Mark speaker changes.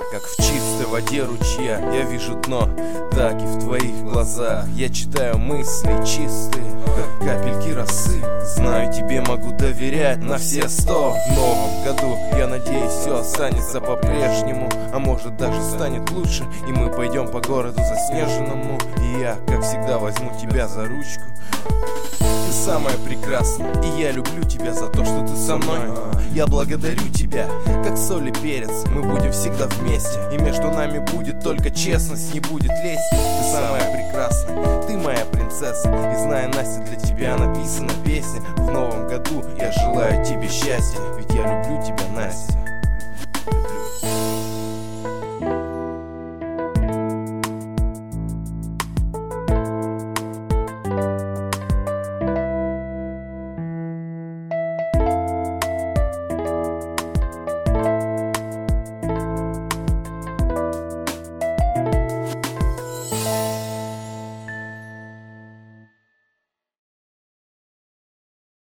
Speaker 1: как в чистой воде ручья. Я вижу дно, так и в твоих глазах. Я читаю мысли чистые, как капельки росы. Знаю, тебе могу доверять на все 100. В новом году, я надеюсь, все останется по-прежнему, а может даже станет лучше. И мы пойдем по городу заснеженному, и я, как всегда, возьму тебя за ручку. Ты самая прекрасная, и я люблю тебя за то, что ты со мной. Я благодарю тебя, как соль и перец. Мы будем всегда вместе, и между нами будет только честность, не будет лести. Ты самая прекрасная, ты моя принцесса. И зная, Настя, для тебя написана песня. В новом году я желаю тебе счастья, ведь я люблю тебя, Настя.